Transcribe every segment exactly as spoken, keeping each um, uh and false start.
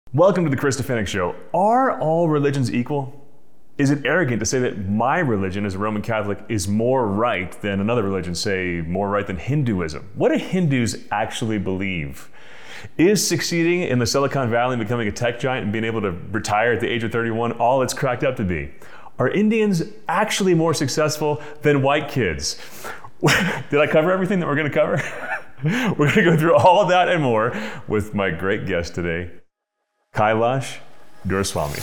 Welcome to the Chris Stefanick Show. Are all religions equal? Is it arrogant to say that my religion as a Roman Catholic is more right than another religion, say more right than Hinduism? What do Hindus actually believe? Is succeeding in the Silicon Valley and becoming a tech giant and being able to retire at the age of thirty-one all it's cracked up to be? Are Indians actually more successful than white kids? Did I cover everything that we're going to cover? We're going to go through all of that and more with my great guest today, Kailash Duraswamy.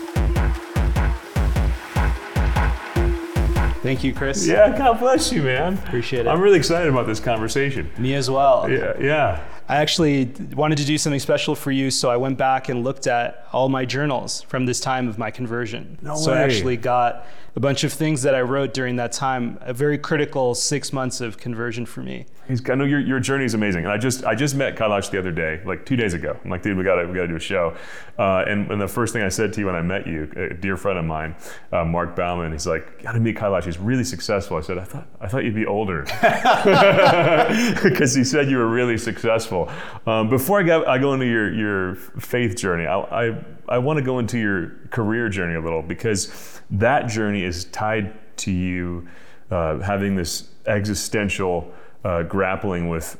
Thank you, Chris. Yeah, God bless you, man. Appreciate it. I'm really excited about this conversation. Me as well. Yeah, yeah. I actually wanted to do something special for you, so I went back and looked at all my journals from this time of my conversion. No so way. I actually got a bunch of things that I wrote during that time, a very critical six months of conversion for me. He's, I know your, your journey is amazing, and I just I just met Kailash the other day, like two days ago. I'm like, dude, we gotta we gotta do a show. Uh, and, and the first thing I said to you when I met you, a dear friend of mine, uh, Mark Bauman, he's like, you gotta meet Kailash. He's really successful. I said, I thought I thought you'd be older, because he said you were really successful. Um, before I go I go into your your faith journey, I I, I want to go into your career journey a little, because that journey is tied to you uh, having this existential Uh, grappling with,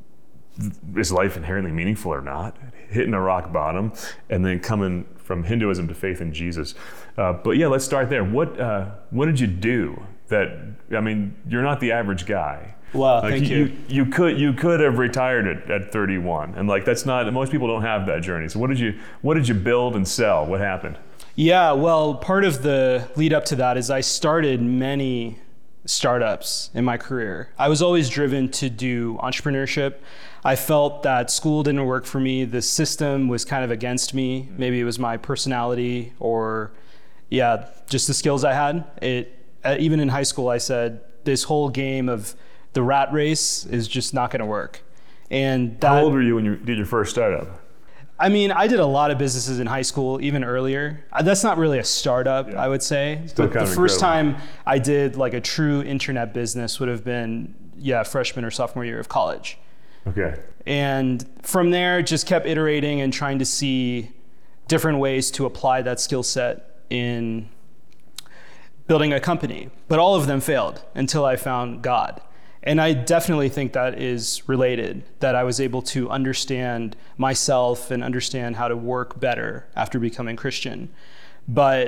is life inherently meaningful or not, hitting a rock bottom, and then coming from Hinduism to faith in Jesus. Uh, but yeah, let's start there. What uh, what did you do that, I mean, you're not the average guy. Wow, like thank you, you. you. You could you could have retired at, at thirty-one, and like that's not, most people don't have that journey. So what did you what did you build and sell? What happened? Yeah, well, part of the lead up to that is I started many startups in my career. I was always driven to do entrepreneurship. I felt that school didn't work for me. The system was kind of against me. Maybe it was my personality or, yeah, just the skills I had. It uh, even in high school, I said, this whole game of the rat race is just not going to work. And that, How old were you when you did your first startup? I mean, I did a lot of businesses in high school, even earlier. That's not really a startup, yeah. I would say. Still but kind the of first incredible. time I did like a true internet business would have been, yeah, freshman or sophomore year of college. Okay. And from there, just kept iterating and trying to see different ways to apply that skill set in building a company. But all of them failed until I found God. And I definitely think that is related, that I was able to understand myself and understand how to work better after becoming Christian. But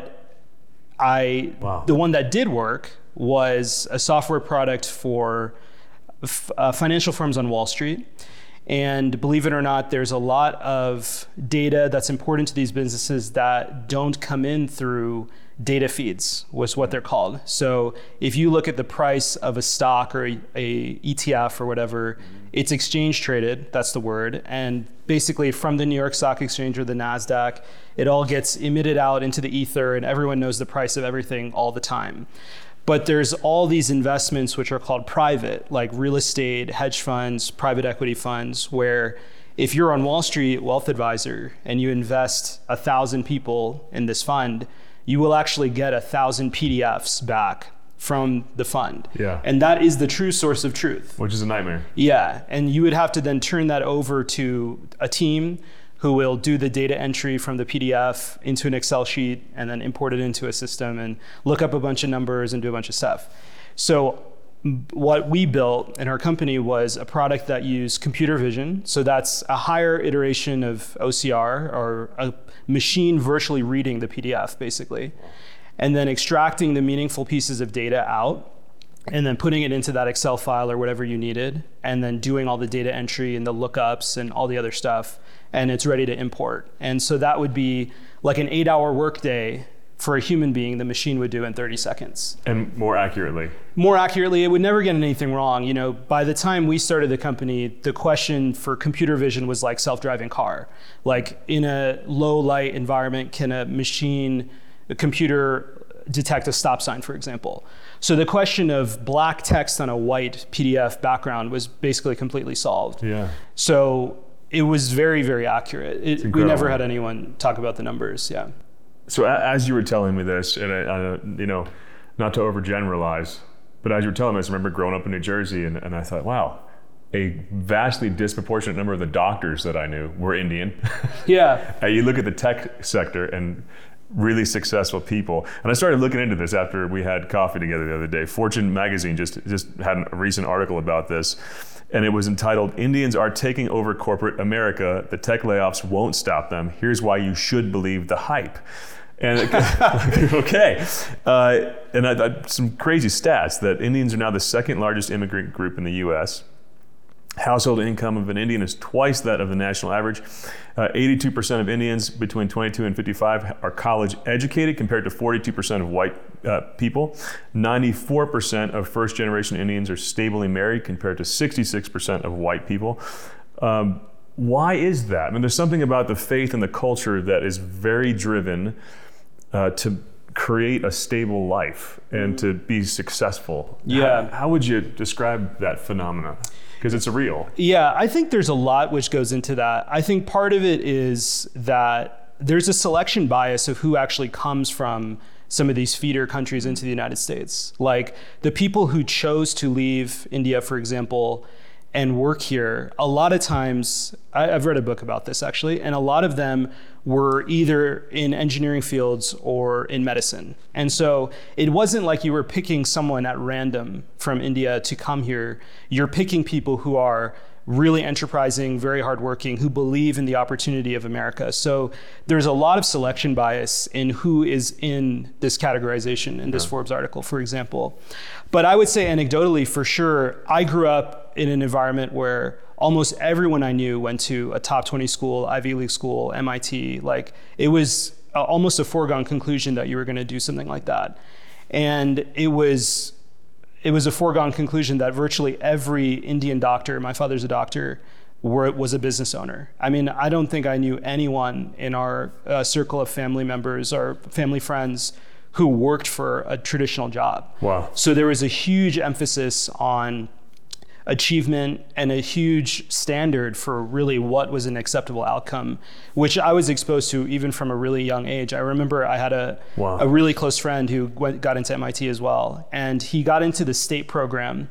I, wow. the one that did work was a software product for f- uh, financial firms on Wall Street. And believe it or not, there's a lot of data that's important to these businesses that don't come in through data feeds, was what they're called. So if you look at the price of a stock or a, a E T F or whatever, it's exchange traded, that's the word. And basically from the New York Stock Exchange or the NASDAQ, it all gets emitted out into the ether and everyone knows the price of everything all the time. But there's all these investments which are called private, like real estate, hedge funds, private equity funds, where if you're on Wall Street Wealth Advisor and you invest a thousand people in this fund, you will actually get a thousand P D Fs back from the fund. Yeah. And that is the true source of truth. Which is a nightmare. Yeah, and you would have to then turn that over to a team who will do the data entry from the P D F into an Excel sheet and then import it into a system and look up a bunch of numbers and do a bunch of stuff. So what we built in our company was a product that used computer vision. So that's a higher iteration of O C R, or a machine virtually reading the P D F, basically, and then extracting the meaningful pieces of data out and then putting it into that Excel file or whatever you needed, and then doing all the data entry and the lookups and all the other stuff, and it's ready to import. And so that would be like an eight hour workday for a human being, the machine would do in thirty seconds. And more accurately. More accurately, it would never get anything wrong. You know, by the time we started the company, the question for computer vision was like self-driving car. Like in a low light environment, can a machine, a computer detect a stop sign, for example? So the question of black text on a white P D F background was basically completely solved. Yeah. So it was very, very accurate. It, we never had anyone talk about the numbers, yeah. So as you were telling me this, and I, I, you know, not to overgeneralize, but as you were telling me this, I remember growing up in New Jersey, and, and I thought, wow, a vastly disproportionate number of the doctors that I knew were Indian. Yeah. uh, you look at the tech sector and really successful people. And I started looking into this after we had coffee together the other day. Fortune magazine just, just had a recent article about this. And it was entitled, Indians Are Taking Over Corporate America. The Tech Layoffs Won't Stop Them. Here's Why You Should Believe the Hype. And okay, uh, and I, I, some crazy stats that Indians are now the second largest immigrant group in the U S. Household income of an Indian is twice that of the national average. Uh, eighty-two percent of Indians between twenty-two and fifty-five are college educated compared to forty-two percent of white uh, people. ninety-four percent of first generation Indians are stably married compared to sixty-six percent of white people. Um, why is that? I mean, there's something about the faith and the culture that is very driven uh, to create a stable life and to be successful. Yeah. How, how would you describe that phenomena? Because it's real. Yeah, I think there's a lot which goes into that. I think part of it is that there's a selection bias of who actually comes from some of these feeder countries into the United States. Like the people who chose to leave India, for example, and work here, a lot of times, I, I've read a book about this actually, and a lot of them were either in engineering fields or in medicine. And so it wasn't like you were picking someone at random from India to come here. You're picking people who are really enterprising, very hardworking, who believe in the opportunity of America. So there's a lot of selection bias in who is in this categorization in this yeah. Forbes article, for example. But I would say anecdotally, for sure, I grew up in an environment where almost everyone I knew went to a top twenty school, Ivy League school, M I T. Like it was almost a foregone conclusion that you were going to do something like that. And it was it was a foregone conclusion that virtually every Indian doctor, my father's a doctor, were, was a business owner. I mean, I don't think I knew anyone in our uh, circle of family members or family friends who worked for a traditional job. Wow. So there was a huge emphasis on achievement and a huge standard for really what was an acceptable outcome, which I was exposed to even from a really young age. I remember I had a, wow. a really close friend who went, got into M I T as well, and he got into the state program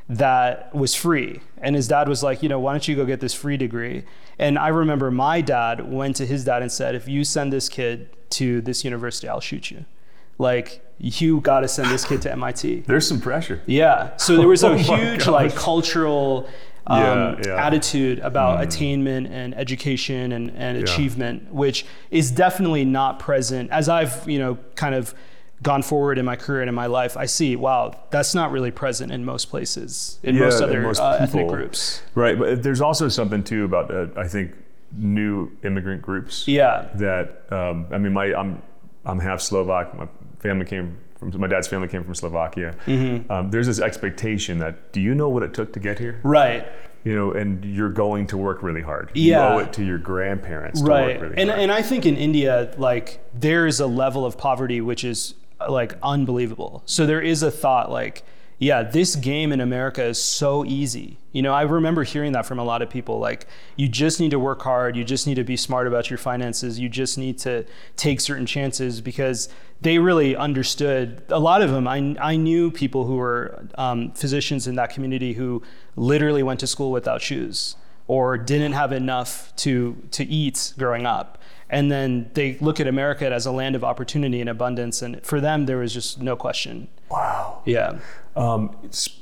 that was free. And his dad was like, you know, why don't you go get this free degree? And I remember my dad went to his dad and said, if you send this kid to this university, I'll shoot you. Like, you got to send this kid to M I T. There's some pressure. Yeah. So there was a oh huge like cultural um, yeah, yeah. attitude about mm. attainment and education and, and yeah. achievement, which is definitely not present. As I've, you know, kind of gone forward in my career and in my life, I see, wow, that's not really present in most places, in yeah, most other most uh, ethnic groups. Right. But there's also something too about, uh, I think, new immigrant groups. Yeah. That, um, I mean, my I'm I'm half Slovak. My family came from, my dad's family came from Slovakia. Mm-hmm. Um, there's this expectation that, do you know what it took to get here? Right. You know, and you're going to work really hard. Yeah. You owe it to your grandparents to right. work really and, hard. And I think in India, like, there's a level of poverty which is like unbelievable. So there is a thought like, yeah, this game in America is so easy. You know, I remember hearing that from a lot of people, like, you just need to work hard, you just need to be smart about your finances, you just need to take certain chances, because they really understood. A lot of them, I, I knew people who were um, physicians in that community who literally went to school without shoes or didn't have enough to, to eat growing up. And then they look at America as a land of opportunity and abundance. And for them, there was just no question. Wow. Yeah. Um,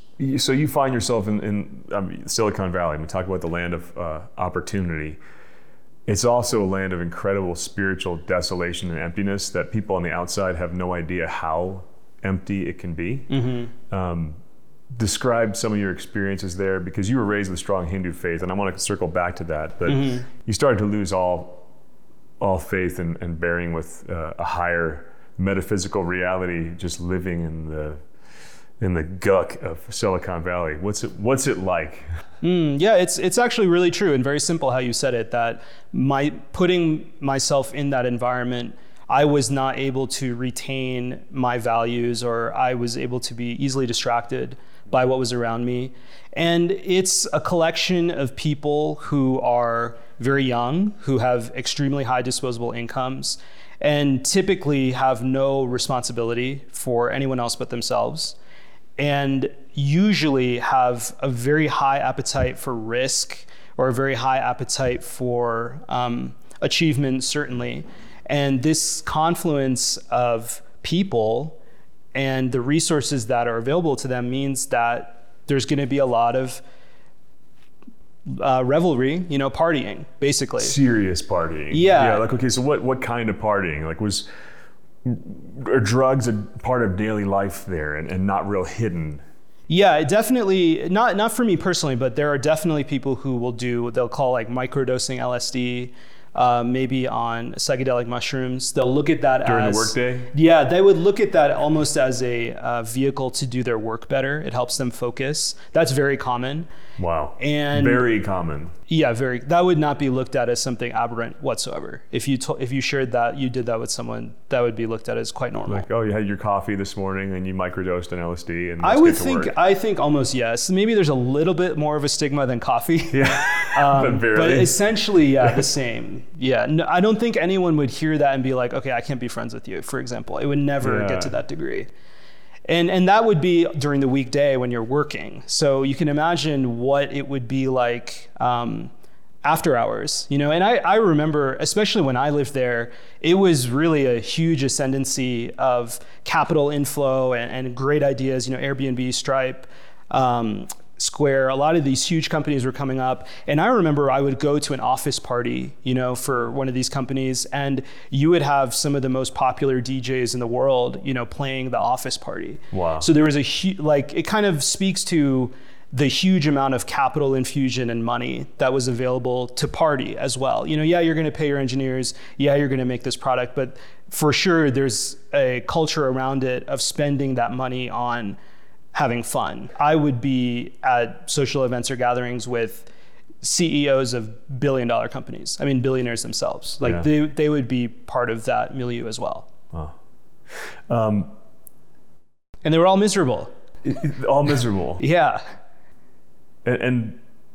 so you find yourself in, in um, Silicon Valley. We talk about the land of uh, opportunity. It's also a land of incredible spiritual desolation and emptiness that people on the outside have no idea how empty it can be. Mm-hmm. Um, describe some of your experiences there, because you were raised with strong Hindu faith, and I want to circle back to that. But mm-hmm. you started to lose all all faith and, and bearing with uh, a higher metaphysical reality, just living in the in the guck of Silicon Valley. What's it What's it like? Mm, yeah, it's it's actually really true and very simple how you said it. That my putting myself in that environment, I was not able to retain my values, or I was able to be easily distracted by what was around me. And it's a collection of people who are very young, who have extremely high disposable incomes, and typically have no responsibility for anyone else but themselves. and usually have a very high appetite for risk or a very high appetite for um, achievement, certainly. And this confluence of people and the resources that are available to them means that there's going to be a lot of uh, revelry, you know, partying, basically. Serious partying. Yeah. Yeah. Like, okay, so what, what kind of partying? Like, was are drugs a part of daily life there and, and not real hidden? Yeah, it definitely, not not for me personally, but there are definitely people who will do, they'll call like microdosing L S D, uh, maybe on psychedelic mushrooms. They'll look at that During as... the workday? Yeah, they would look at that almost as a uh, vehicle to do their work better. It helps them focus. That's very common. Wow. And very common. Yeah, very. That would not be looked at as something aberrant whatsoever. If you to, if you shared that, you did that with someone, that would be looked at as quite normal. Like, oh, you had your coffee this morning and you microdosed an L S D and I let's would get to think work. I think almost yes. Maybe there's a little bit more of a stigma than coffee. Yeah, um, but barely. But essentially, yeah, the same. Yeah, no, I don't think anyone would hear that and be like, okay, I can't be friends with you, for example. It would never Yeah. get to that degree. And and that would be during the weekday when you're working. So you can imagine what it would be like um, after hours, you know. And I, I remember, especially when I lived there, it was really a huge ascendancy of capital inflow and, and great ideas, you know, Airbnb, Stripe, um, Square, a lot of these huge companies were coming up. And I remember I would go to an office party, you know, for one of these companies, and you would have some of the most popular D Js in the world, you know, playing the office party. Wow. So there was a huge, like, it kind of speaks to the huge amount of capital infusion and money that was available to party as well. You know, yeah, you're going to pay your engineers. Yeah, you're going to make this product, but for sure there's a culture around it of spending that money on having fun. I would be at social events or gatherings with C E Os of billion dollar companies. I mean, billionaires themselves. Like Yeah. they, they would be part of that milieu as well. Oh. Um, and they were all miserable. all miserable. Yeah. And, and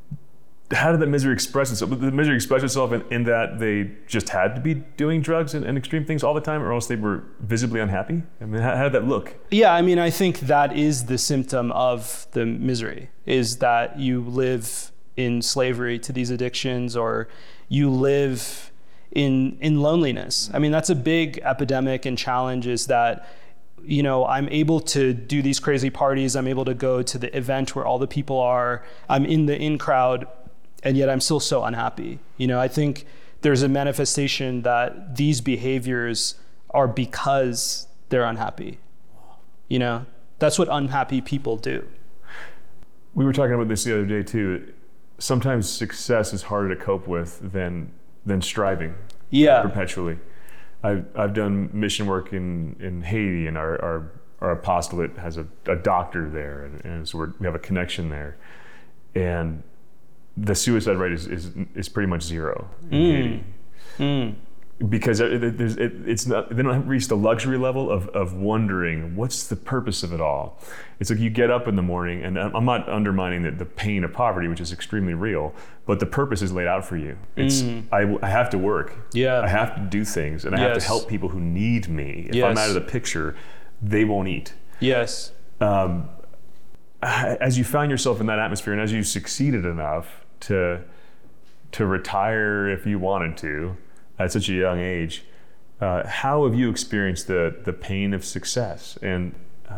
how did that misery express itself? Did the misery express itself in, in that they just had to be doing drugs and, and extreme things all the time, or else they were visibly unhappy? I mean, how, how did that look? Yeah, I mean, I think that is the symptom of the misery, is that you live in slavery to these addictions, or you live in in loneliness. I mean, that's a big epidemic and challenge, is that, you know, I'm able to do these crazy parties. I'm able to go to the event where all the people are. I'm in the in crowd, and yet I'm still so unhappy. You know, I think there's a manifestation that these behaviors are because they're unhappy. You know, that's what unhappy people do. We were talking about this the other day too. Sometimes success is harder to cope with than than striving. Yeah. Perpetually. I've I've done mission work in, in Haiti, and our, our our apostolate has a, a doctor there, and, and so we're, we have a connection there, and the suicide rate is is, is pretty much zero in Mm. Haiti. Mm. Because it, there's, it, it's not, they don't reach the luxury level of, of wondering what's the purpose of it all. It's like you get up in the morning, and I'm not undermining the, the pain of poverty, which is extremely real, but the purpose is laid out for you. It's Mm. I, I have to work. Yeah. I have to do things, and I have Yes. to help people who need me. If Yes. I'm out of the picture, they won't eat. Yes. Um, as you found yourself in that atmosphere, and as you succeeded enough to to retire if you wanted to, at such a young age, uh, how have you experienced the the pain of success? And uh,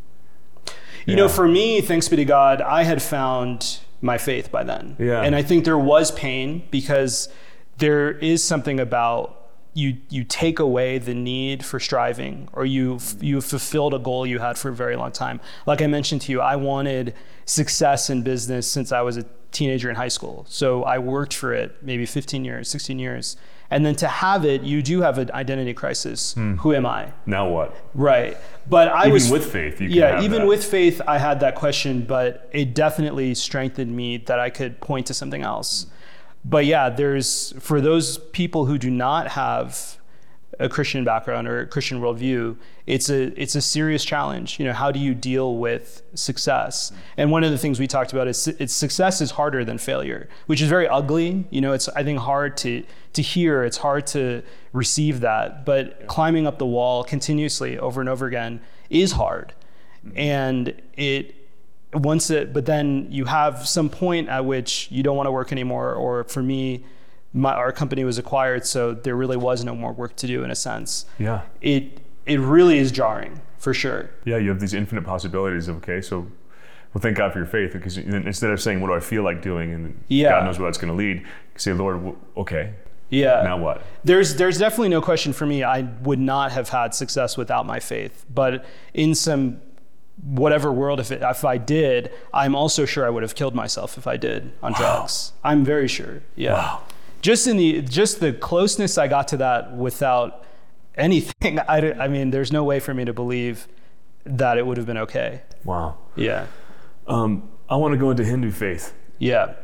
You know, for me, thanks be to God, I had found my faith by then. Yeah. And I think there was pain, because there is something about you you take away the need for striving, or you you fulfilled a goal you had for a very long time. Like I mentioned to you, I wanted success in business since I was a teenager in high school. So I worked for it maybe fifteen years, sixteen years. And then to have it, you do have an identity crisis. Hmm. Who am I? now what? Right. But I Even was with faith, you can yeah, have even that. with faith, I had that question, but it definitely strengthened me that I could point to something else. But yeah, there's, for those people who do not have a Christian background or a Christian worldview, it's a it's a serious challenge. You know, how do you deal with success? And one of the things we talked about is it's success is harder than failure, which is very ugly. You know, it's I think hard to to hear. It's hard to receive that. But climbing up the wall continuously over and over again is hard. And it, once it, but then you have some point at which you don't want to work anymore, or for me, my, our company was acquired, so there really was no more work to do in a sense. Yeah. It, it really is jarring, for sure. Yeah, you have these infinite possibilities of, okay, so, well, thank God for your faith, because instead of saying, what do I feel like doing, and yeah. God knows where that's going to lead, you say, Lord, okay, yeah. now what? There's there's definitely no question for me, I would not have had success without my faith. But in some, whatever world, if, it, if I did, I'm also sure I would have killed myself if I did on wow. drugs. I'm very sure, yeah. Wow. Just in the, just the closeness I got to that without anything, I, I mean, there's no way for me to believe that it would have been okay. Wow. Yeah. Um, I want to go into Hindu faith. Yeah.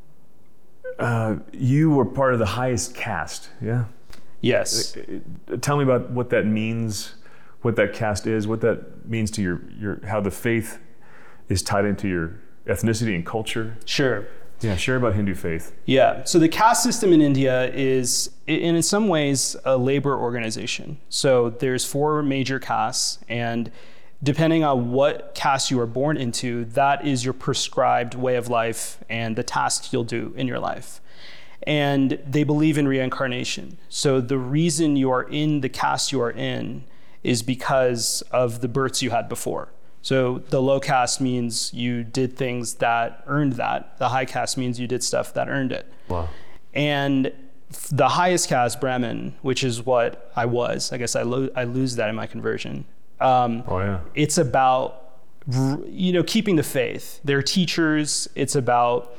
Uh, you were part of the highest caste, yeah? Yes. Uh, tell me about what that means, what that caste is, what that means to your, your how the faith is tied into your ethnicity and culture. Sure. Yeah, share about Hindu faith. Yeah, so the caste system in India is, in, in some ways, a labor organization. So there's four major castes, and depending on what caste you are born into, that is your prescribed way of life and the tasks you'll do in your life. And they believe in reincarnation. So the reason you are in the caste you are in is because of the births you had before. So the low caste means you did things that earned that. The high caste means you did stuff that earned it. Wow. And the highest caste, Brahmin, which is what I was, I guess I, lo- I lose that in my conversion. Um, oh yeah. It's about, you know, keeping the faith. They're teachers. It's about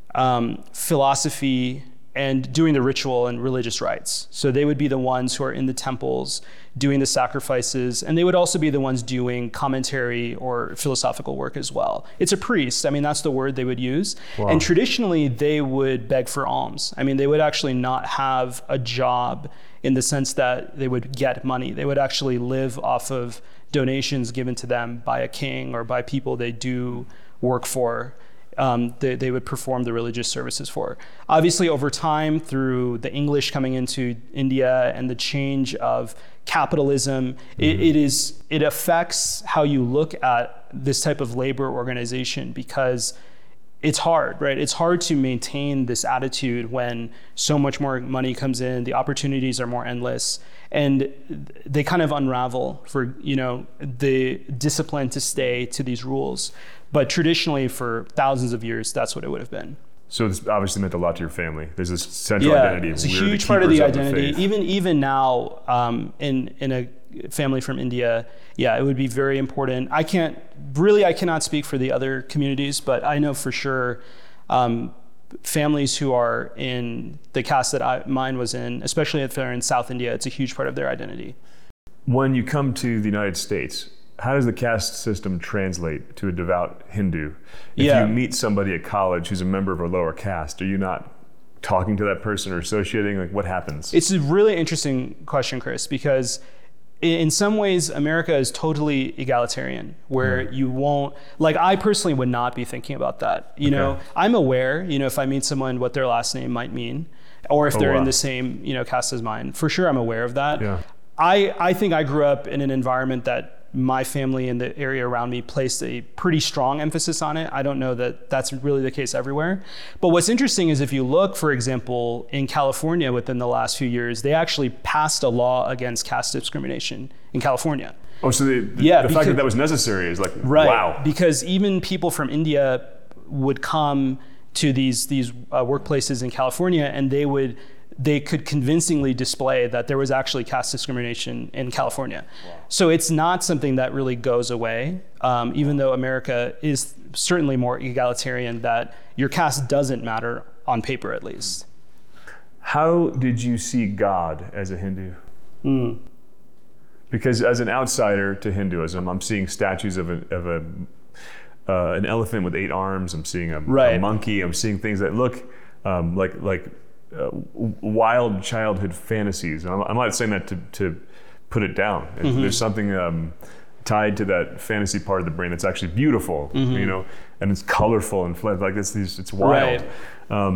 um, philosophy and doing the ritual and religious rites. So they would be the ones who are in the temples doing the sacrifices, and they would also be the ones doing commentary or philosophical work as well. It's a priest. I mean, that's the word they would use. Wow. And traditionally, they would beg for alms. I mean, they would actually not have a job in the sense that they would get money. They would actually live off of donations given to them by a king or by people they do work for. Um, they, they would perform the religious services for. Obviously, over time, through the English coming into India and the change of capitalism, mm-hmm. it, it is it affects how you look at this type of labor organization, because it's hard, right? It's hard to maintain this attitude when so much more money comes in, the opportunities are more endless, and they kind of unravel for, you know, the discipline to stay to these rules. But traditionally, for thousands of years, that's what it would have been. So this obviously meant a lot to your family. There's this central yeah, identity. It's a We're huge the part of the keepers identity. the even even now, um, in in a family from India, yeah, it would be very important. I can't really, I cannot speak for the other communities, but I know for sure um, families who are in the caste that I, mine was in, especially if they're in South India, it's a huge part of their identity. When you come to the United States, how does the caste system translate to a devout Hindu? If yeah. you meet somebody at college who's a member of a lower caste, are you not talking to that person or associating? Like, what happens? It's a really interesting question, Chris, because in some ways, America is totally egalitarian, where mm. you won't, like, I personally would not be thinking about that. You okay. know, I'm aware, you know, if I meet someone, what their last name might mean, or if oh, they're wow. in the same, you know, caste as mine. For sure, I'm aware of that. Yeah. I, I think I grew up in an environment that my family and the area around me placed a pretty strong emphasis on it. I don't know that that's really the case everywhere. But what's interesting is if you look, for example, in California within the last few years, they actually passed a law against caste discrimination in California. Oh, so the, the, yeah, the because, fact that that was necessary is like, right, wow. Because even people from India would come to these, these uh, workplaces in California, and they would they could convincingly display that there was actually caste discrimination in California. Wow. So it's not something that really goes away, um, even though America is certainly more egalitarian, that your caste doesn't matter on paper, at least. How did you see God as a Hindu? Mm. Because as an outsider to Hinduism, I'm seeing statues of a, of a uh, an elephant with eight arms. I'm seeing a, right. a monkey. I'm seeing things that look um, like like uh, wild childhood fantasies. And I'm, I'm not saying that to, to put it down. Mm-hmm. There's something um, tied to that fantasy part of the brain that's actually beautiful, mm-hmm. you know, and it's colorful and like it's these, it's wild. Right. Um,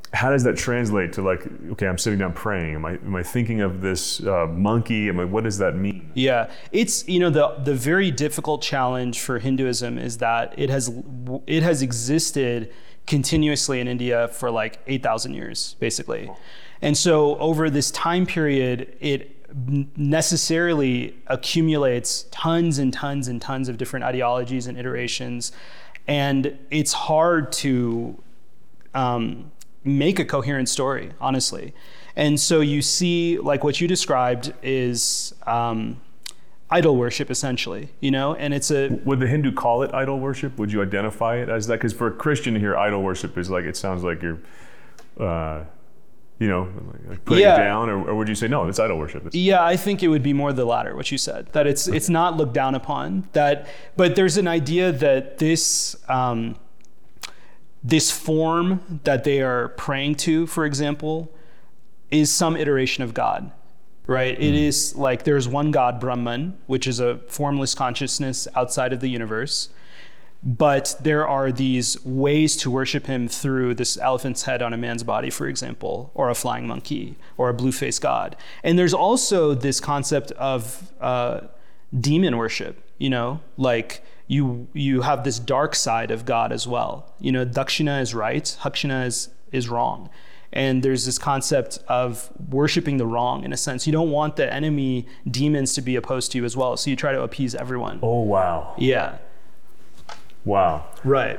how does that translate to like, okay, I'm sitting down praying. Am I am I thinking of this uh, monkey? Am I, what does that mean? Yeah, it's, you know, the the very difficult challenge for Hinduism is that it has it has existed continuously in India for like eight thousand years, basically. And so over this time period, it necessarily accumulates tons and tons and tons of different ideologies and iterations. And it's hard to um, make a coherent story, honestly. And so you see, like what you described is um, idol worship, essentially, you know, and it's a... Would the Hindu call it idol worship? Would you identify it as that? Because for a Christian here, idol worship is like, it sounds like you're, uh, you know, like putting yeah. it down, or, or would you say, no, it's idol worship? It's... Yeah, I think it would be more the latter, what you said, that it's it's not looked down upon, that, but there's an idea that this... Um, This form that they are praying to, for example, is some iteration of God, right? Mm. It is like there's one God, Brahman, which is a formless consciousness outside of the universe. But there are these ways to worship him through this elephant's head on a man's body, for example, or a flying monkey, or a blue-faced God. And there's also this concept of uh, demon worship, you know, like you you have this dark side of God as well. You know, Dakshina is right, Hakshina is, is wrong. And there's this concept of worshiping the wrong, in a sense. You don't want the enemy demons to be opposed to you as well, so you try to appease everyone. Oh, wow. Yeah. Wow. Right.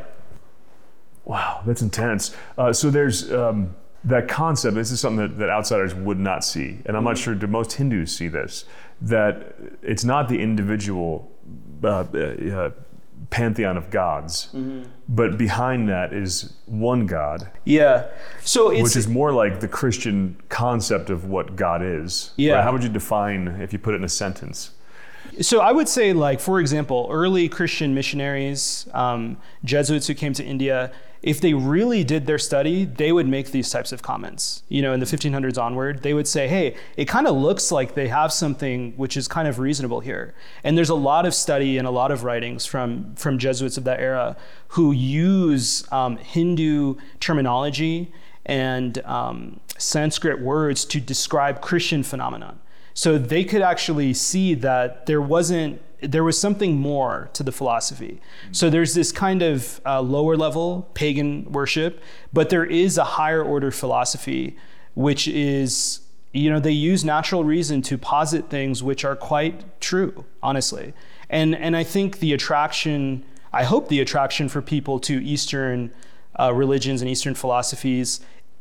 Wow, that's intense. Uh, so there's um, that concept, this is something that, that outsiders would not see, and I'm not sure, do most Hindus see this, that it's not the individual uh, uh, pantheon of gods, mm-hmm. but behind that is one God. Yeah. So it's, which is more like the Christian concept of what God is. Yeah. Right? How would you define, if you put it in a sentence? So I would say, like, for example, early Christian missionaries, um, Jesuits who came to India, if they really did their study, they would make these types of comments. You know, in the fifteen hundreds onward, they would say, hey, it kind of looks like they have something which is kind of reasonable here. And there's a lot of study and a lot of writings from, from Jesuits of that era who use um, Hindu terminology and um, Sanskrit words to describe Christian phenomenon. So they could actually see that there wasn't, there was something more to the philosophy. So there's this kind of uh, lower level pagan worship, but there is a higher order philosophy, which is, you know, they use natural reason to posit things which are quite true, honestly. And and I think the attraction, I hope the attraction for people to Eastern uh, religions and Eastern philosophies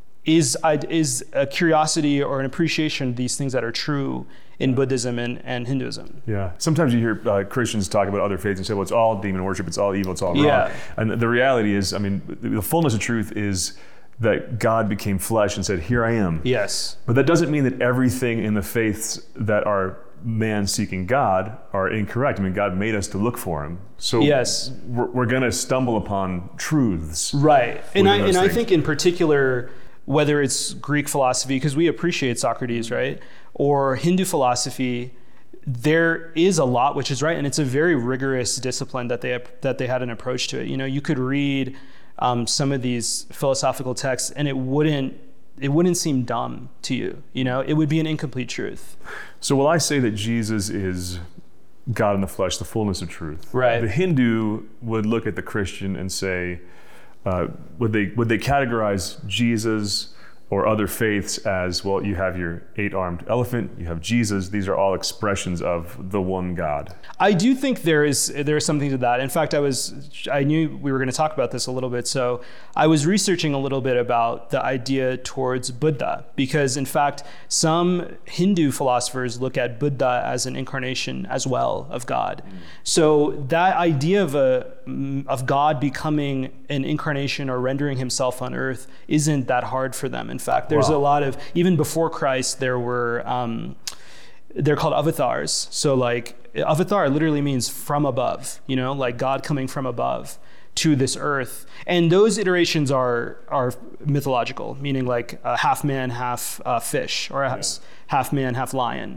is is a curiosity or an appreciation of these things that are true in Buddhism and, and Hinduism. Yeah. Sometimes you hear uh, Christians talk about other faiths and say, well, it's all demon worship, it's all evil, it's all wrong. Yeah. And the reality is, I mean, the fullness of truth is that God became flesh and said, here I am. Yes. But that doesn't mean that everything in the faiths that are man seeking God are incorrect. I mean, God made us to look for him. So yes. we're, we're going to stumble upon truths. Right. And I and things. I think in particular, whether it's Greek philosophy, because we appreciate Socrates, right? Or Hindu philosophy, there is a lot which is right, and it's a very rigorous discipline that they that they had an approach to it. You know, you could read um, some of these philosophical texts, and it wouldn't it wouldn't seem dumb to you. You know, it would be an incomplete truth. So will I say that Jesus is God in the flesh, the fullness of truth? Right. The Hindu would look at the Christian and say, uh, would they would they categorize Jesus or other faiths as, well, you have your eight-armed elephant, you have Jesus, these are all expressions of the one God? I do think there is there is something to that. In fact, I was I knew we were going to talk about this a little bit, so I was researching a little bit about the idea towards Buddha, because in fact, some Hindu philosophers look at Buddha as an incarnation as well of God. Mm. So that idea of a of God becoming an incarnation or rendering himself on earth isn't that hard for them. In fact, there's wow. a lot of, even before Christ, there were, um, they're called avatars. So like, avatar literally means from above, you know, like God coming from above to this earth. And those iterations are are mythological, meaning like uh, half man, half uh, fish, or yeah. half man, half lion.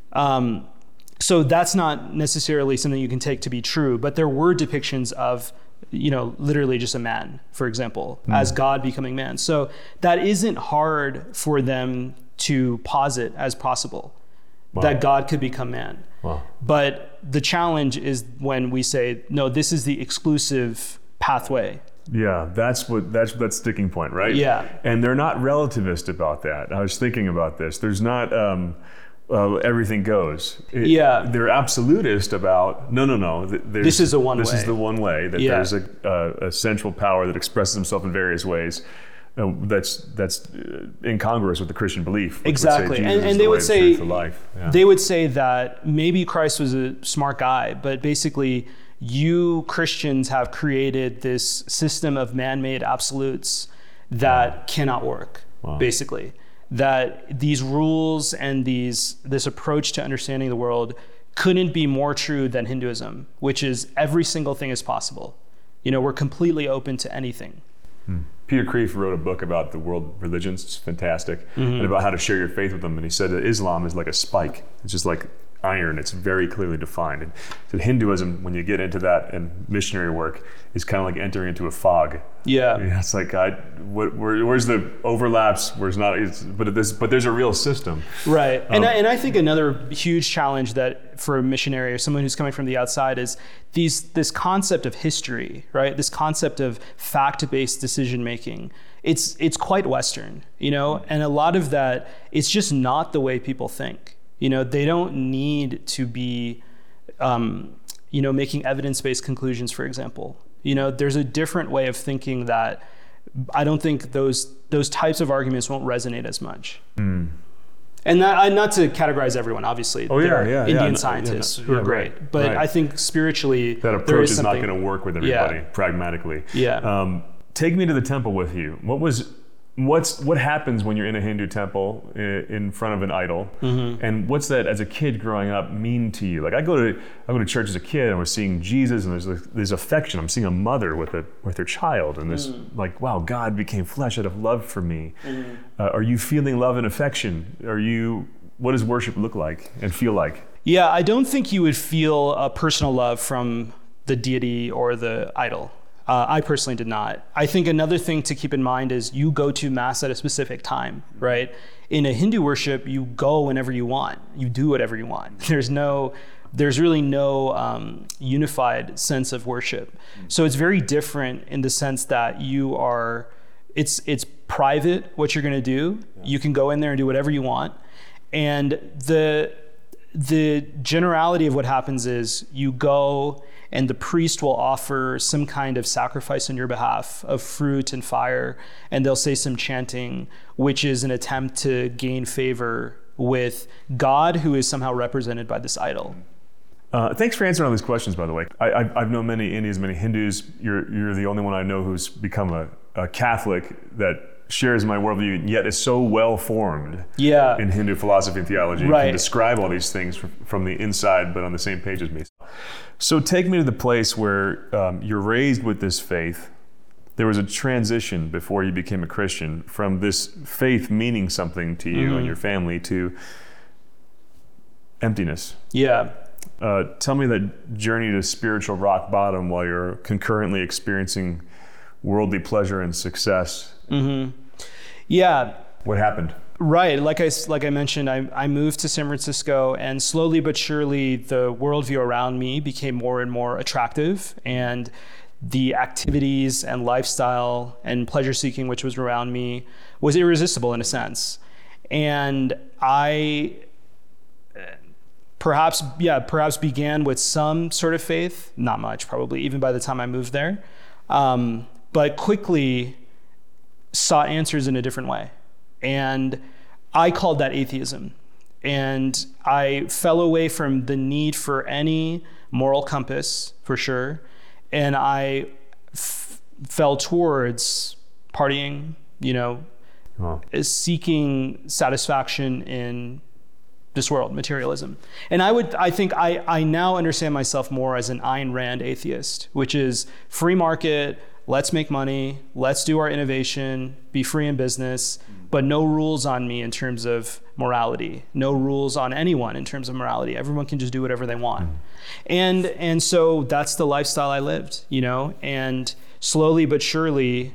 Um, so that's not necessarily something you can take to be true, but there were depictions of you know, literally just a man, for example, mm. as God becoming man. So that isn't hard for them to posit as possible, wow. that God could become man. Wow. But the challenge is when we say, no, this is the exclusive pathway. Yeah, that's what that's that sticking point, right? Yeah. And they're not relativist about that. I was thinking about this. There's not um, uh, everything goes. It, yeah. They're absolutist about, no, no, no. This is the one this way. This is the one way, that yeah. there's a, uh, a central power that expresses himself in various ways. Uh, that's that's incongruous with the Christian belief. Exactly, and, and they would say yeah. they would say that maybe Christ was a smart guy, but basically, you Christians have created this system of man-made absolutes that wow. cannot work. Wow. Basically, that these rules and these this approach to understanding the world couldn't be more true than Hinduism, which is every single thing is possible. You know, we're completely open to anything. Hmm. Peter Kreeft wrote a book about the world religions. It's fantastic. Mm-hmm. And about how to share your faith with them. And he said that Islam is like a spike. It's just like iron. It's very clearly defined. And so Hinduism, when you get into that and missionary work, is kind of like entering into a fog. Yeah. I mean, it's like, I, what, where, where's the overlaps? Where's not? It's, but there's but there's a real system. Right. Um, and I, and I think another huge challenge that for a missionary or someone who's coming from the outside is these this concept of history, right? This concept of fact-based decision making. It's it's quite Western, you know, and a lot of that, it's just not the way people think. You know, they don't need to be, um, you know, making evidence-based conclusions, for example. You know, there's a different way of thinking that I don't think those those types of arguments won't resonate as much. Mm. And that, not to categorize everyone, obviously. Oh, there yeah, are yeah. Indian yeah, scientists yeah, who yeah, are great. Right, but right. I think spiritually, that approach there is, is not going to work with everybody, yeah. pragmatically. Yeah. Um, take me to the temple with you. What was... What's what happens when you're in a Hindu temple in front of an idol, mm-hmm. and what's that as a kid growing up mean to you? Like I go to I go to church as a kid, and we're seeing Jesus, and there's there's affection. I'm seeing a mother with a with her child, and this mm-hmm. like wow, God became flesh out of love for me. Mm-hmm. Uh, are you feeling love and affection? Are you? What does worship look like and feel like? Yeah, I don't think you would feel a personal love from the deity or the idol. Uh, I personally did not. I think another thing to keep in mind is you go to mass at a specific time, right? In a Hindu worship, you go whenever you want. You do whatever you want. There's no, there's really no um, unified sense of worship. So it's very different in the sense that you are, it's it's private what you're going to do. You can go in there and do whatever you want. And the the generality of what happens is you go and the priest will offer some kind of sacrifice on your behalf of fruit and fire, and they'll say some chanting, which is an attempt to gain favor with God, who is somehow represented by this idol. Uh, thanks for answering all these questions, by the way. I, I've, I've known many Indians, many Hindus. You're you're the only one I know who's become a, a Catholic that shares my worldview, and yet is so well formed yeah. in Hindu philosophy and theology. Right. You can describe all these things from, from the inside, but on the same page as me. So take me to the place where um, you're raised with this faith. There was a transition before you became a Christian from this faith meaning something to you mm-hmm. and your family to emptiness. Yeah. Uh, tell me that journey to spiritual rock bottom while you're concurrently experiencing worldly pleasure and success. Mm-hmm. Yeah. What happened? Right. Like I, like I mentioned, I, I moved to San Francisco, and slowly but surely the worldview around me became more and more attractive, and the activities and lifestyle and pleasure seeking which was around me was irresistible in a sense. And I perhaps, yeah, perhaps began with some sort of faith, not much probably, even by the time I moved there, um, but quickly sought answers in a different way. And I called that atheism. And I fell away from the need for any moral compass, for sure. And I f- fell towards partying, you know, oh. seeking satisfaction in this world, materialism. And I would, I think I, I now understand myself more as an Ayn Rand atheist, which is free market, let's make money, let's do our innovation, be free in business, but no rules on me in terms of morality, no rules on anyone in terms of morality. Everyone can just do whatever they want. Mm. And and so that's the lifestyle I lived, you know, and slowly but surely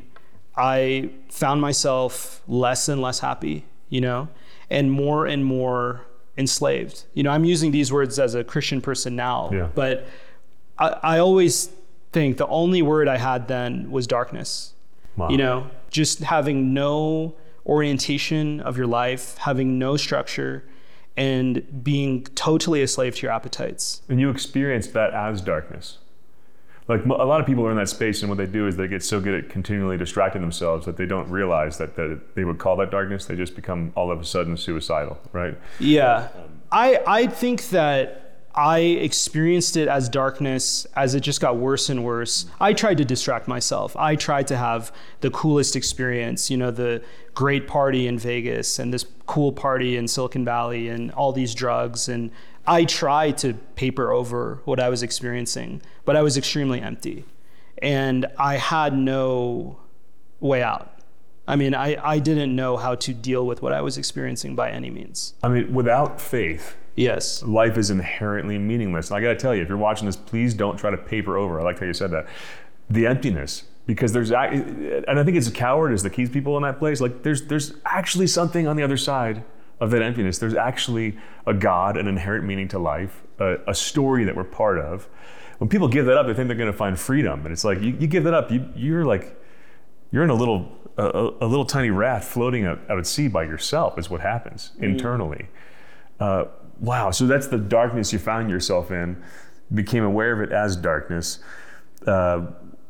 I found myself less and less happy, you know, and more and more enslaved. You know, I'm using these words as a Christian person now, yeah. but I, I always think the only word I had then was darkness. Wow. You know, just having no orientation of your life, having no structure, and being totally a slave to your appetites. And you experienced that as darkness. Like a lot of people are in that space, and what they do is they get so good at continually distracting themselves that they don't realize that, that they would call that darkness. They just become all of a sudden suicidal, right? Yeah. I I think that I experienced it as darkness as it just got worse and worse. I tried to distract myself. I tried to have the coolest experience, you know, the great party in Vegas and this cool party in Silicon Valley and all these drugs. And I tried to paper over what I was experiencing, but I was extremely empty. And I had no way out. I mean, I, I didn't know how to deal with what I was experiencing by any means. I mean, without faith, yes, life is inherently meaningless. And I gotta tell you, if you're watching this, please don't try to paper over. I like how you said that. The emptiness, because there's, and I think it's cowardice that keeps people in that place. Like there's there's actually something on the other side of that emptiness. There's actually a God, an inherent meaning to life, a, a story that we're part of. When people give that up, they think they're gonna find freedom. And it's like, you, you give that up, you, you're like, you're in a little, a, a little tiny raft floating out, out at sea by yourself is what happens mm. internally. Uh, Wow, so that's the darkness you found yourself in, became aware of it as darkness. Uh,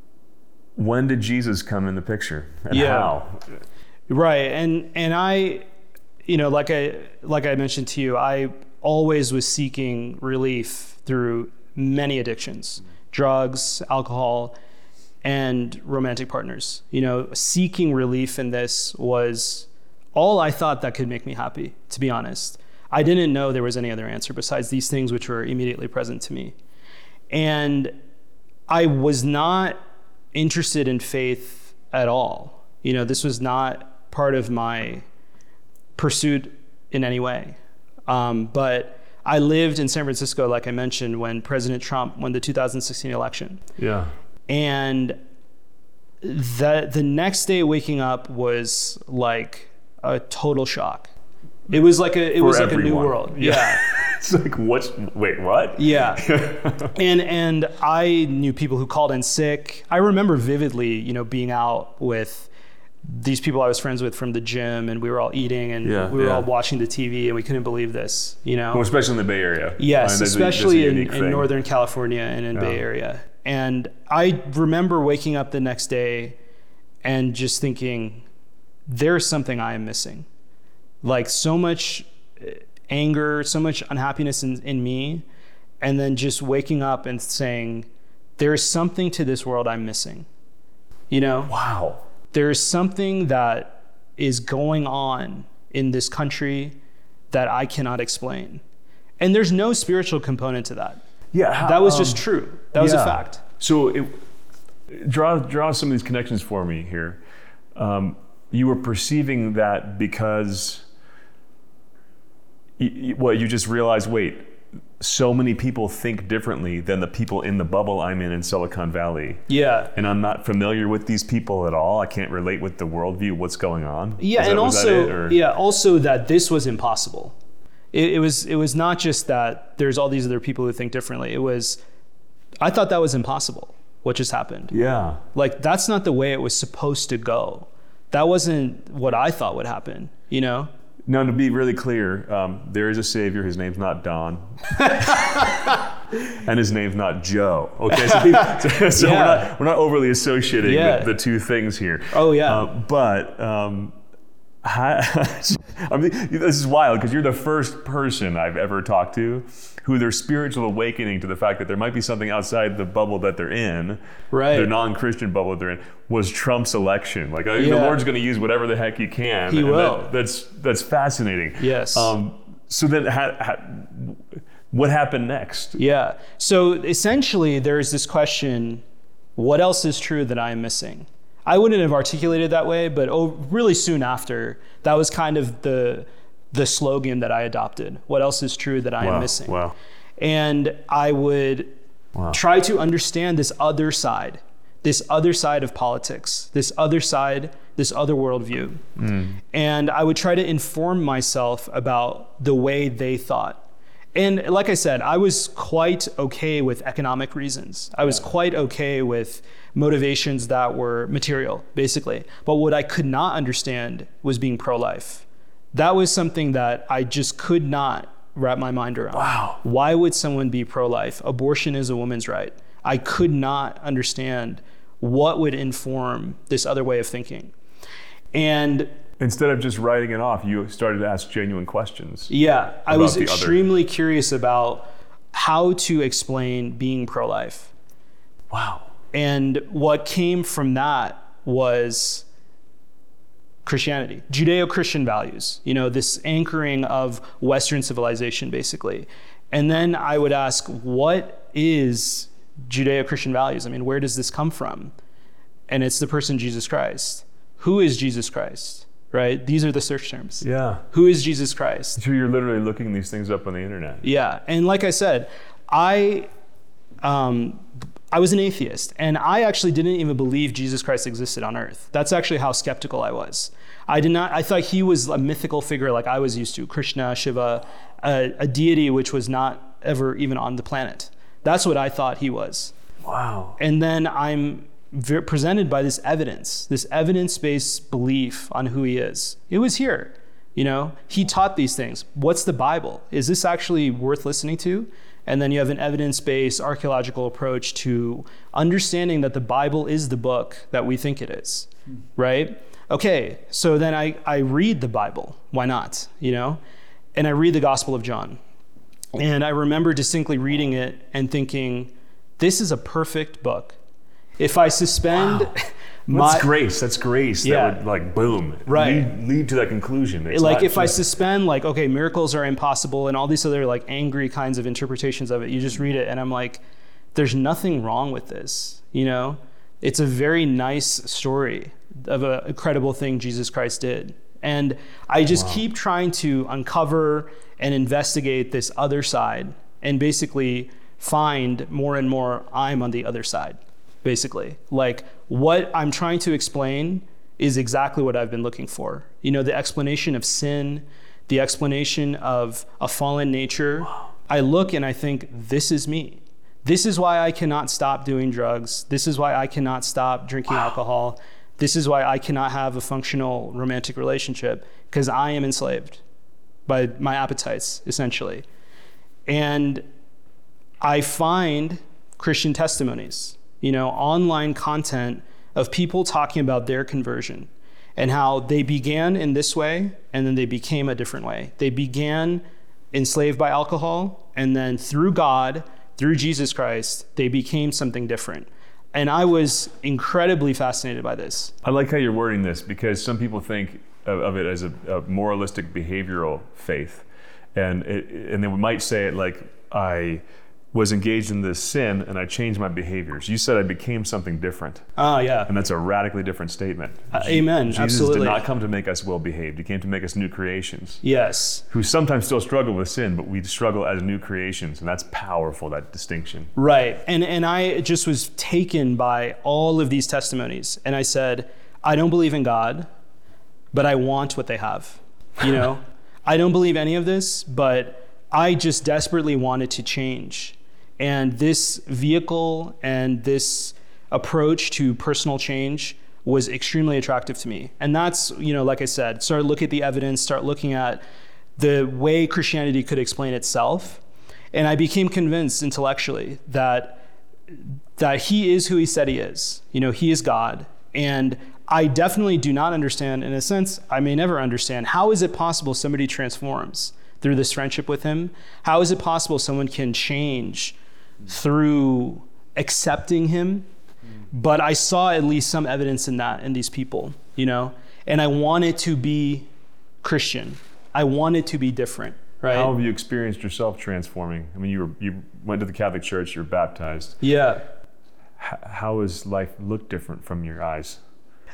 when did Jesus come in the picture, and yeah. how? Right, and and I, you know, like I like I mentioned to you, I always was seeking relief through many addictions, drugs, alcohol, and romantic partners. You know, seeking relief in this was all I thought that could make me happy, to be honest. I didn't know there was any other answer besides these things which were immediately present to me. And I was not interested in faith at all. You know, this was not part of my pursuit in any way. Um, but I lived in San Francisco, like I mentioned, when President Trump won the two thousand sixteen election. Yeah. And the, the next day waking up was like a total shock. It was like a it For was like everyone. a new world. Yeah. yeah. It's like, what's, wait, what? Yeah. and and I knew people who called in sick. I remember vividly, you know, being out with these people I was friends with from the gym, and we were all eating, and yeah, we were yeah. all watching the T V, and we couldn't believe this, you know? Well, especially in the Bay Area. Yes, I mean, especially a, in, in Northern California and in yeah. Bay Area. And I remember waking up the next day and just thinking, there's something I am missing. Like so much anger, so much unhappiness in, in me, and then just waking up and saying, there's something to this world I'm missing. You know? Wow. There's something that is going on in this country that I cannot explain. And there's no spiritual component to that. Yeah. How, that was um, just true. That was yeah. a fact. So it, draw draw some of these connections for me here. Um, you were perceiving that because you, well, you just realized, wait, so many people think differently than the people in the bubble I'm in in Silicon Valley. Yeah. And I'm not familiar with these people at all. I can't relate with the worldview, what's going on. Yeah, that, and also, it, yeah, also that this was impossible. It, it was it was not just that there's all these other people who think differently. It was, I thought that was impossible, what just happened. Yeah. Like, that's not the way it was supposed to go. That wasn't what I thought would happen, you know? Now, to be really clear, um, there is a savior. His name's not Don, and his name's not Joe. Okay, so, people, so yeah. we're not we're not overly associating yeah. the, the two things here. Oh yeah. Uh, but um, I, I mean, this is wild because you're the first person I've ever talked to who their spiritual awakening to the fact that there might be something outside the bubble that they're in, right. their non-Christian bubble that they're in, was Trump's election. Like, yeah. the Lord's going to use whatever the heck he can. He and will. That, that's that's fascinating. Yes. Um, so then, ha, ha, what happened next? Yeah. So essentially, there's this question: what else is true that I am missing? I wouldn't have articulated that way, but oh, really soon after, that was kind of the the slogan that I adopted? What else is true that I wow. am missing? Wow. And I would wow. try to understand this other side, this other side of politics, this other side, this other worldview. Mm. And I would try to inform myself about the way they thought. And like I said, I was quite okay with economic reasons. I was quite okay with motivations that were material, basically. But what I could not understand was being pro-life. That was something that I just could not wrap my mind around. Wow. Why would someone be pro-life? Abortion is a woman's right. I could not understand what would inform this other way of thinking. And instead of just writing it off, you started to ask genuine questions. Yeah, I was extremely other. curious about how to explain being pro-life. Wow. And what came from that was Christianity, Judeo-Christian values, you know, this anchoring of Western civilization, basically. And then I would ask, what is Judeo-Christian values? I mean, where does this come from? And it's the person Jesus Christ. Who is Jesus Christ? Right? These are the search terms. Yeah. Who is Jesus Christ? So you're literally looking these things up on the internet. Yeah. And like I said, I um, I was an atheist, and I actually didn't even believe Jesus Christ existed on earth. That's actually how skeptical I was. I did not, I thought he was a mythical figure like I was used to, Krishna, Shiva, a, a deity which was not ever even on the planet. That's what I thought he was. Wow. And then I'm Ver- presented by this evidence, this evidence-based belief on who he is. It was here, you know, he taught these things. What's the Bible? Is this actually worth listening to? And then you have an evidence-based archaeological approach to understanding that the Bible is the book that we think it is, hmm. right? Okay, so then I, I read the Bible. Why not, you know? And I read the Gospel of John. And I remember distinctly reading it and thinking, this is a perfect book. If I suspend wow. my... That's grace. That's grace. Yeah. That would, like, boom. Right. Lead, lead to that conclusion. It's like, if just... I suspend, like, okay, miracles are impossible and all these other, like, angry kinds of interpretations of it, you just read it and I'm like, there's nothing wrong with this, you know? It's a very nice story of an incredible thing Jesus Christ did. And I just wow. keep trying to uncover and investigate this other side and basically find more and more I'm on the other side. Basically, like what I'm trying to explain is exactly what I've been looking for. You know, the explanation of sin, the explanation of a fallen nature. Wow. I look and I think, this is me. This is why I cannot stop doing drugs. This is why I cannot stop drinking wow. alcohol. This is why I cannot have a functional romantic relationship, because I am enslaved by my appetites, essentially. And I find Christian testimonies, you know, online content of people talking about their conversion and how they began in this way and then they became a different way. They began enslaved by alcohol, and then through God, through Jesus Christ, they became something different. And I was incredibly fascinated by this. I like how you're wording this, because some people think of, of it as a, a moralistic behavioral faith. And it, and they might say it like, I was engaged in this sin and I changed my behaviors. You said I became something different. Oh, yeah. And that's a radically different statement. Uh, amen, Jesus absolutely. did not come to make us well-behaved. He came to make us new creations. Yes. Who sometimes still struggle with sin, but we struggle as new creations. And that's powerful, that distinction. Right. And, and I just was taken by all of these testimonies. And I said, I don't believe in God, but I want what they have. You know, I don't believe any of this, but I just desperately wanted to change. And this vehicle and this approach to personal change was extremely attractive to me. And that's, you know, like I said, start looking at the evidence, start looking at the way Christianity could explain itself. And I became convinced intellectually that that he is who he said he is. You know, he is God. And I definitely do not understand, in a sense, I may never understand, how is it possible somebody transforms through this friendship with him? How is it possible someone can change through accepting him? But I saw at least some evidence in that in these people, you know, and I wanted to be Christian. I wanted to be different, right? How have you experienced yourself transforming? I mean, you were, you went to the Catholic Church, you were baptized. Yeah. H- how has life looked different from your eyes?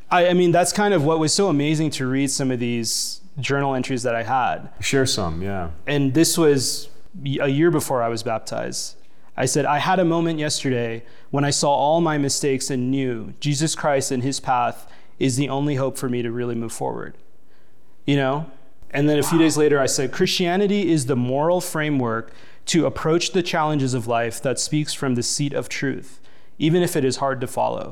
I, I mean, that's kind of what was so amazing to read some of these journal entries that I had. Share some, yeah. And this was a year before I was baptized. I said, I had a moment yesterday when I saw all my mistakes and knew Jesus Christ and his path is the only hope for me to really move forward. You know? And then a few days later, I said, Christianity is the moral framework to approach the challenges of life that speaks from the seat of truth, even if it is hard to follow.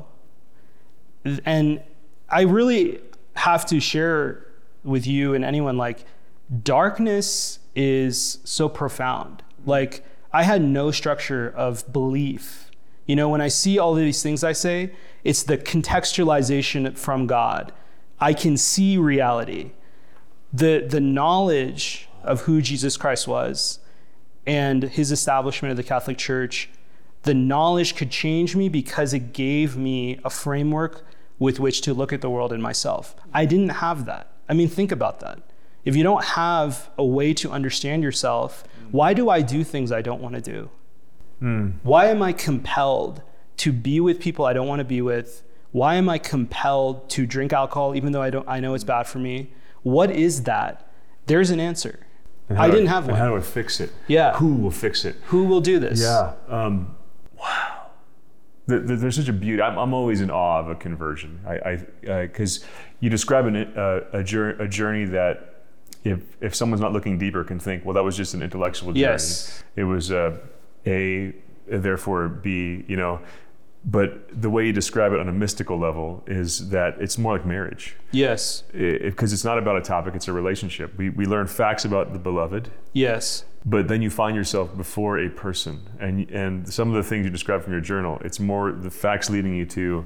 And I really have to share with you and anyone, like, darkness is so profound. Like, I had no structure of belief. You know, when I see all of these things I say, it's the contextualization from God. I can see reality. The, the knowledge of who Jesus Christ was and his establishment of the Catholic Church, the knowledge could change me because it gave me a framework with which to look at the world and myself. I didn't have that. I mean, think about that. If you don't have a way to understand yourself, why do I do things I don't want to do? Mm. Why am I compelled to be with people I don't want to be with? Why am I compelled to drink alcohol even though I don't? I know it's bad for me? What is that? There's an answer. I didn't have one. And how do I fix it? Yeah. Who will fix it? Who will do this? Yeah. Um, wow. The, the, there's such a beauty. I'm, I'm always in awe of a conversion. I, because uh, you describe an, uh, a, journey, a journey that, if if someone's not looking deeper, can think, well, that was just an intellectual journey. Yes. It was uh, A, therefore B. You know. But the way you describe it on a mystical level is that it's more like marriage. Yes. Because it, it's not about a topic, it's a relationship. We we learn facts about the beloved. Yes. But then you find yourself before a person. And and some of the things you describe from your journal, it's more the facts leading you to,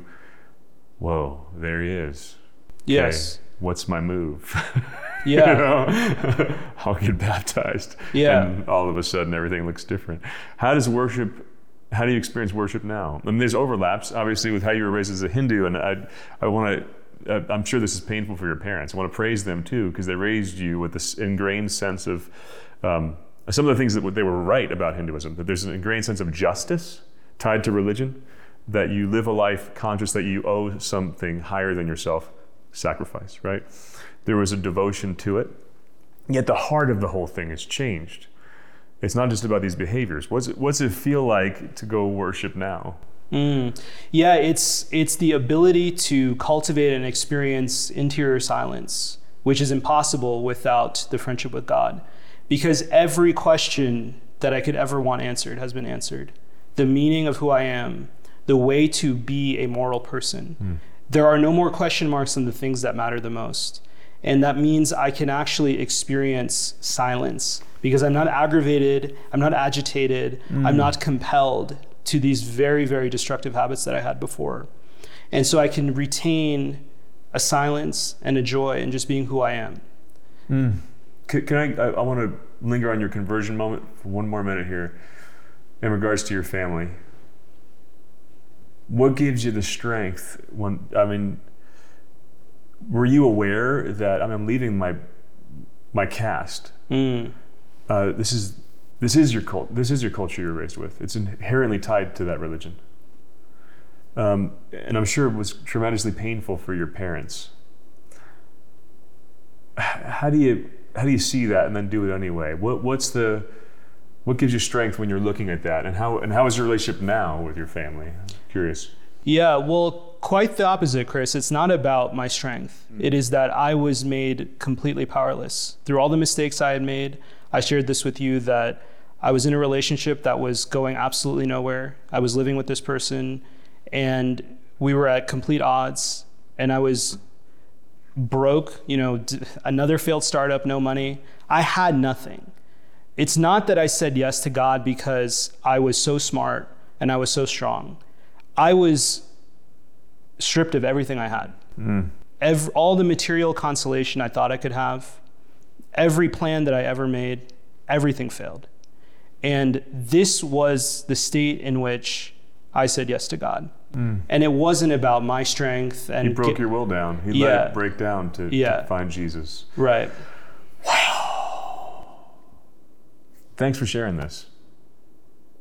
whoa, there he is. Yes. Okay, what's my move? Yeah. You know? I'll get baptized. Yeah. And all of a sudden everything looks different. How does worship How do you experience worship now? I mean, there's overlaps, obviously, with how you were raised as a Hindu, and I, I want to. Uh, I'm sure this is painful for your parents. I want to praise them too, because they raised you with this ingrained sense of um, some of the things that they were right about Hinduism. That there's an ingrained sense of justice tied to religion, that you live a life conscious that you owe something higher than yourself, sacrifice. Right? There was a devotion to it. Yet the heart of the whole thing has changed. It's not just about these behaviors. What's it, what's it feel like to go worship now? Mm. Yeah, it's it's the ability to cultivate and experience interior silence, which is impossible without the friendship with God. Because every question that I could ever want answered has been answered. The meaning of who I am, the way to be a moral person. Mm. There are no more question marks than the things that matter the most. And that means I can actually experience silence because I'm not aggravated, I'm not agitated, mm. I'm not compelled to these very, very destructive habits that I had before. And so I can retain a silence and a joy in just being who I am. Mm. Can, can I, I, I want to linger on your conversion moment for one more minute here in regards to your family. What gives you the strength when, I mean, were you aware that I mean, I'm leaving my my caste? Mm. Uh, this is this is your cult. This is your culture you're raised with. It's inherently tied to that religion, um, and I'm sure it was tremendously painful for your parents. How do you how do you see that and then do it anyway? What what's the what gives you strength when you're looking at that, and how and how is your relationship now with your family? I'm curious. Yeah, well, quite the opposite, Chris. It's not about my strength. Mm. It is that I was made completely powerless. Through all the mistakes I had made, I shared this with you, that I was in a relationship that was going absolutely nowhere. I was living with this person, and we were at complete odds, and I was broke, you know, d- another failed startup, no money. I had nothing. It's not that I said yes to God because I was so smart and I was so strong. I was stripped of everything I had. Mm. Every, all the material consolation I thought I could have, every plan that I ever made, everything failed. And this was the state in which I said yes to God. Mm. And it wasn't about my strength. And he broke get, your will down. He yeah, let it break down to, yeah. to find Jesus. Right. Wow. Thanks for sharing this.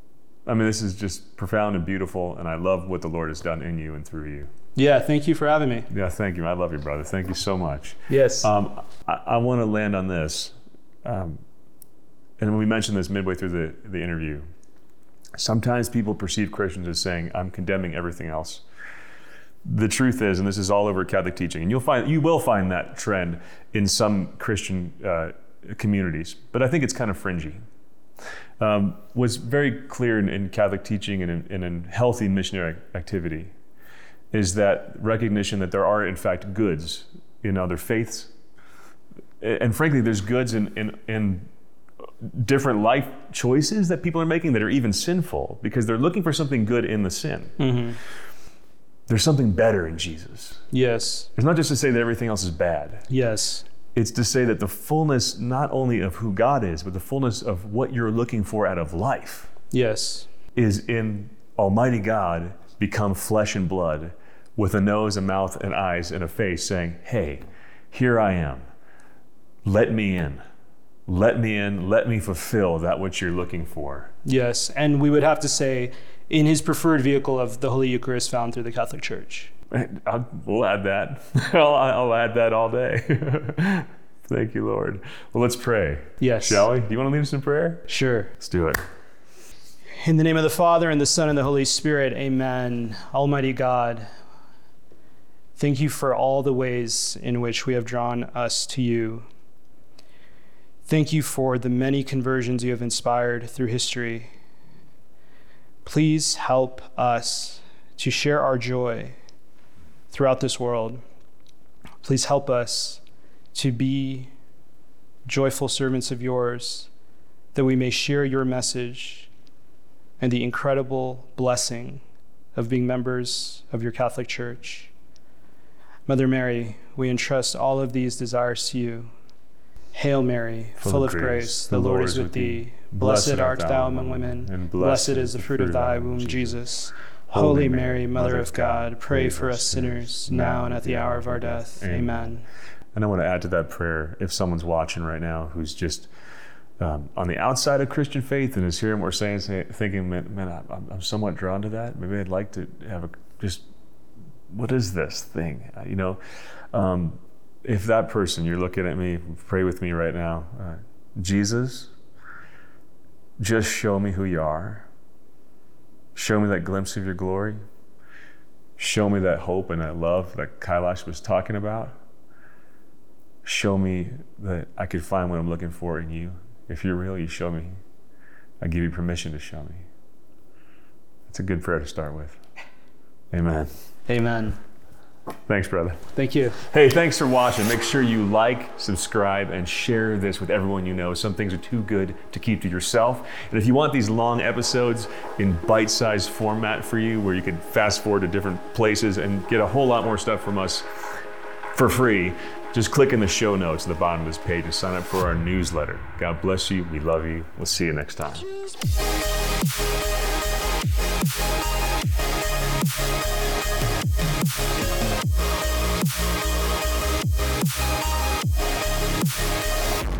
I mean, this is just profound and beautiful, and I love what the Lord has done in you and through you. Yeah, thank you for having me. Yeah, thank you. I love you, brother. Thank you so much. Yes. Um, I, I want to land on this, um, and we mentioned this midway through the, the interview. Sometimes people perceive Christians as saying, I'm condemning everything else. The truth is, and this is all over Catholic teaching, and you'll find you will find that trend in some Christian uh, communities, but I think it's kind of fringy. Um, what's very clear in, in Catholic teaching and in, and in healthy missionary activity is that recognition that there are in fact goods in other faiths, and frankly, there's goods in in, in different life choices that people are making that are even sinful because they're looking for something good in the sin. Mm-hmm. There's something better in Jesus. Yes. It's not just to say that everything else is bad. Yes. It's to say that the fullness not only of who God is, but the fullness of what you're looking for out of life Yes. is in Almighty God become flesh and blood with a nose, a mouth, and eyes, and a face saying, hey, here I am. Let me in. Let me in. Let me fulfill that which you're looking for. Yes. And we would have to say, in his preferred vehicle of the Holy Eucharist found through the Catholic Church. I'll, we'll add that. I'll, I'll add that all day. Thank you, Lord. Well, let's pray. Yes. Shall we? Do you want to lead us in prayer? Sure. Let's do it. In the name of the Father, and the Son, and the Holy Spirit, amen. Almighty God, thank you for all the ways in which we have drawn us to you. Thank you for the many conversions you have inspired through history. Please help us to share our joy throughout this world. Please help us to be joyful servants of yours, that we may share your message and the incredible blessing of being members of your Catholic Church. Mother Mary, we entrust all of these desires to you. Hail Mary, full, full of grace, grace, the Lord is with thee. Blessed art thou among women, and blessed is the fruit of thy womb, Jesus. Holy Mary, Mother of God, pray for us sinners, now and at the hour of our death. Amen. And I want to add to that prayer, if someone's watching right now who's just um, on the outside of Christian faith and is hearing what we're saying, say, thinking, man, man I'm, I'm somewhat drawn to that. Maybe I'd like to have a, just, what is this thing? You know, um, if that person, you're looking at me, pray with me right now. Uh, Jesus, just show me who you are. Show me that glimpse of your glory. Show me that hope and that love that Kailash was talking about. Show me that I could find what I'm looking for in you. If you're real, you show me. I give you permission to show me. It's a good prayer to start with. Amen. Amen. Thanks, brother. Thank you. Hey, thanks for watching. Make sure you like, subscribe, and share this with everyone you know. Some things are too good to keep to yourself. And if you want these long episodes in bite-sized format for you, where you can fast forward to different places and get a whole lot more stuff from us for free, just click in the show notes at the bottom of this page and sign up for our newsletter. God bless you. We love you. We'll see you next time. We'll be right back.